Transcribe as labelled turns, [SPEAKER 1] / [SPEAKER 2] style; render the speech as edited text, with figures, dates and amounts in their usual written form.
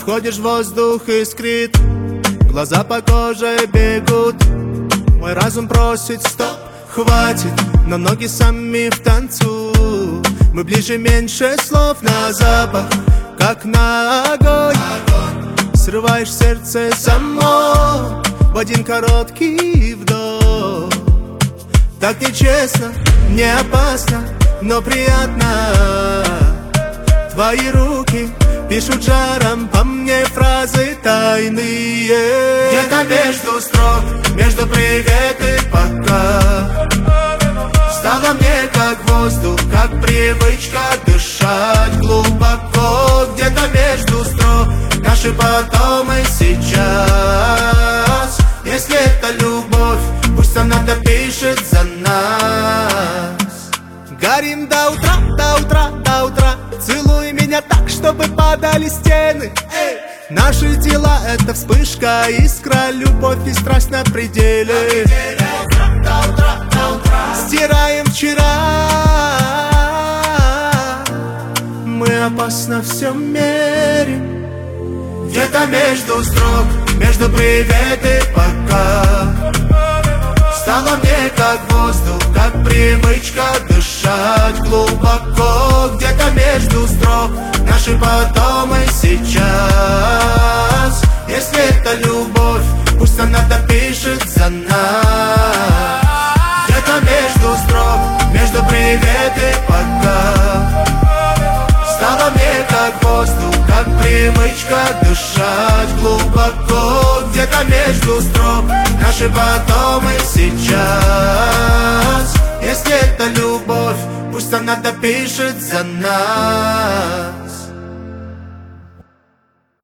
[SPEAKER 1] Подходишь, воздух искрит, глаза по коже бегут. Мой разум просит стоп, хватит, но ноги сами в танцу. Мы ближе, меньше слов, на запах, как на огонь. Срываешь сердце само в один короткий вдох. Так нечестно, не опасно, но приятно. Твои руки пишут жаром по мне фразы тайные. Где-то между строк, между привет и пока, стало мне как воздух, как привычка дышать глубоко. Где-то между строк, наши потом и сейчас. Если это любовь, пусть она допишет за нас. Горим до утра, до утра, до утра. Целуй меня так, чтобы падали стены. Наши тела — это вспышка, искра, любовь и страсть на пределе. До утра, до утра. Стираем вчера. Мы опасно все мерим. Где-то между строк, между привет и пока, стало мне как воздух, как привычка дышать глубоко. Где-то между строк, наши потом и сейчас. Если это любовь, пусть она допишет за нас. Где-то между строк, между привет и пока, стало мне как воздух, как привычка дышать глубоко. Где-то между строк, наши потом и сейчас. Если это любовь, пусть она допишет за нас.